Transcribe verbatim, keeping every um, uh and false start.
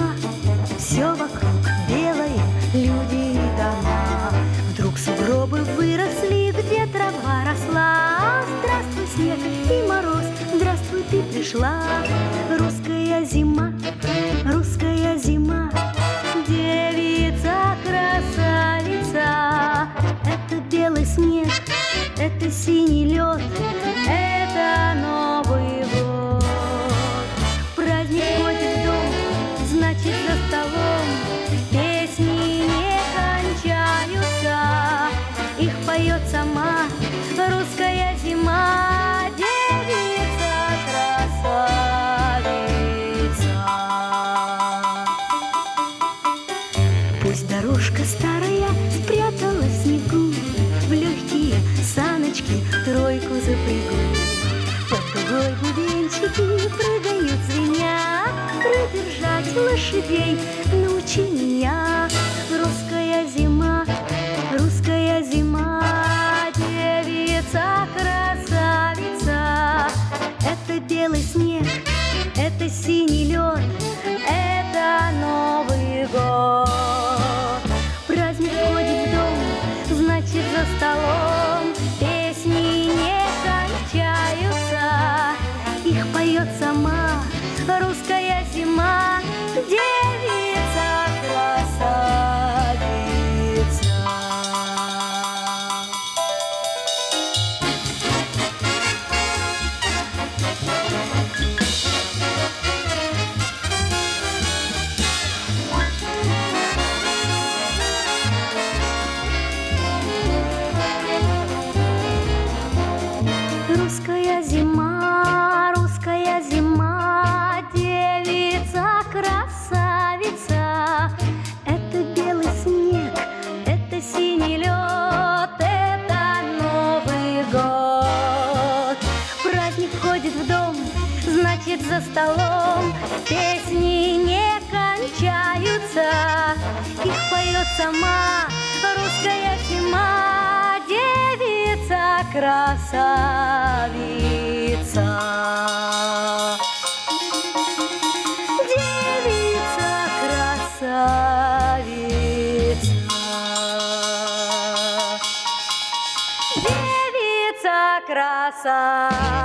зима, все вокруг белое, люди и дома. Вдруг сугробы выросли, где трава росла. Здравствуй, снег и мороз, здравствуй, ты пришла. Русская зима, русская зима, девица, красавица. Это белый снег, это синий лед, это Новый год. Праздник входит в дом, значит за столом песни не кончаются. Их поет сама русская зима, девица, красавица. Пусть дорожка старая спрятала в снегу, в легкие саночки тройку запрягу. Под дугой бубенчики прыгают звеня, продержать лошадей научи меня. Русская зима, русская зима, девица, красавица. Это белый снег, это синий лед, это Новый год. Праздник входит в дом, значит за столом песни не кончаются. Их поет сама русская зима, девица, красавица. Русская зима, русская зима, девица, красавица. Это белый снег, это синий лед, это Новый год. Праздник входит в дом, значит за столом песни не кончаются. Их поет сама русская зима, девица, красавица. Девица, красавица. Девица, красавица.